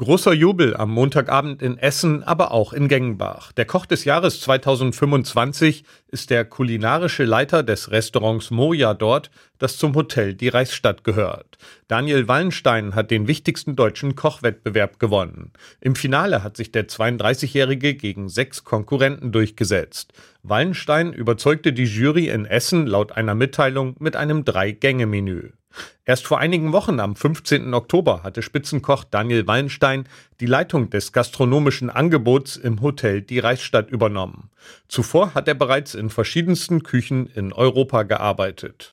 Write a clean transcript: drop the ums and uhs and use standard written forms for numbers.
Großer Jubel am Montagabend in Essen, aber auch in Gengenbach. Der Koch des Jahres 2025 ist der kulinarische Leiter des Restaurants Moja dort, das zum Hotel Die Reichsstadt gehört. Daniel Wallenstein hat den wichtigsten deutschen Kochwettbewerb gewonnen. Im Finale hat sich der 32-Jährige gegen 6 Konkurrenten durchgesetzt. Wallenstein überzeugte die Jury in Essen laut einer Mitteilung mit einem 3-Gänge-Menü. Erst vor einigen Wochen, am 15. Oktober, hatte Spitzenkoch Daniel Wallenstein die Leitung des gastronomischen Angebots im Hotel Die Reichsstadt übernommen. Zuvor hat er bereits in verschiedensten Küchen in Europa gearbeitet.